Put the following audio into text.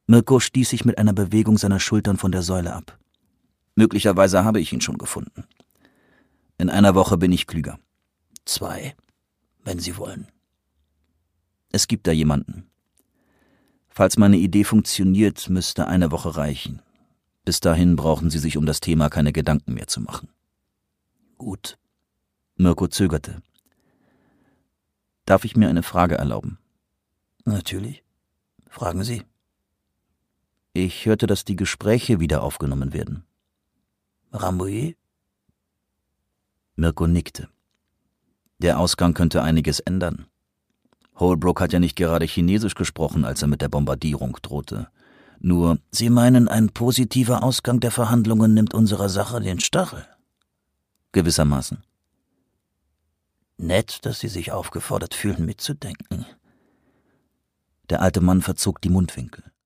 Mirko stieß sich mit einer Bewegung seiner Schultern von der Säule ab. »Möglicherweise habe ich ihn schon gefunden. In einer Woche bin ich klüger. 2, wenn Sie wollen. Es gibt da jemanden. Falls meine Idee funktioniert, müsste eine Woche reichen. Bis dahin brauchen Sie sich um das Thema keine Gedanken mehr zu machen.« »Gut.« Mirko zögerte. »Darf ich mir eine Frage erlauben?« »Natürlich. Fragen Sie.« »Ich hörte, dass die Gespräche wieder aufgenommen werden.« »Rambouillet?« Mirko nickte. »Der Ausgang könnte einiges ändern. Holbrook hat ja nicht gerade Chinesisch gesprochen, als er mit der Bombardierung drohte. Nur, Sie meinen, ein positiver Ausgang der Verhandlungen nimmt unserer Sache den Stachel?« »Gewissermaßen.« »Nett, dass Sie sich aufgefordert fühlen, mitzudenken.« Der alte Mann verzog die Mundwinkel.